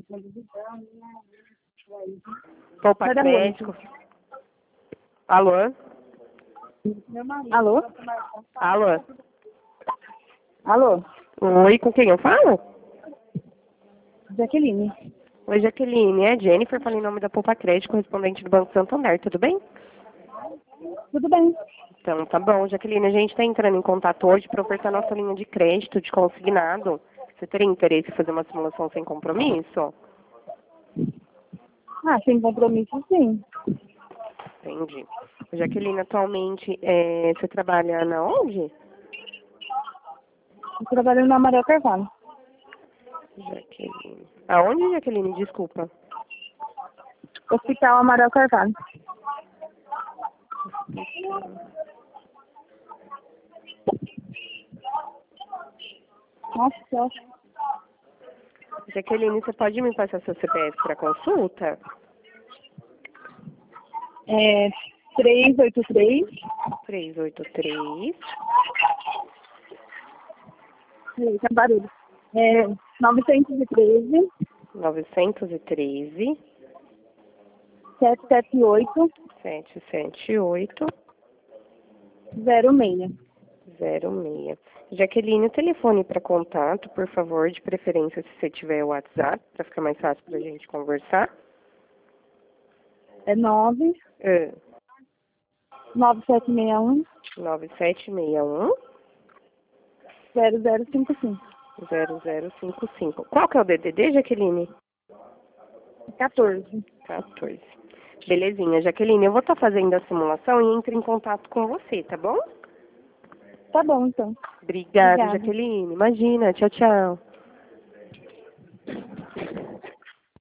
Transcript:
Poupa crédito. Alô? Alô? Alô? Alô? Oi, com quem eu falo? Jaqueline. Oi, Jaqueline. É Jennifer, falei em nome da Poupa Crédito, correspondente do Banco Santander, tudo bem? Tudo bem? Então, tá bom, Jaqueline, a gente está entrando em contato hoje para ofertar nossa linha de crédito de consignado. Você teria interesse em fazer uma simulação sem compromisso? Ah, sem compromisso, sim. Entendi. Jaqueline, atualmente, você trabalha na onde? Eu trabalho no Amarelo Carvalho. Jaqueline. Aonde, Jaqueline? Desculpa. Hospital Amarelo Carvalho. Nossa. Jaqueline, você pode me passar seu CPF para consulta? 383. 383. Eita, barulho. 913. 913. 778. 778. 06. 06. Jaqueline, o telefone para contato, por favor, de preferência se você tiver o WhatsApp, para ficar mais fácil para a gente conversar. 9. 9761. 9761. 0055. 0055. Qual que é o DDD, Jaqueline? 14. 14. Belezinha, Jaqueline, eu vou estar fazendo a simulação e entro em contato com você, tá bom? Tá bom, então. Obrigada, Obrigada. Jaqueline. Imagina. Tchau, tchau.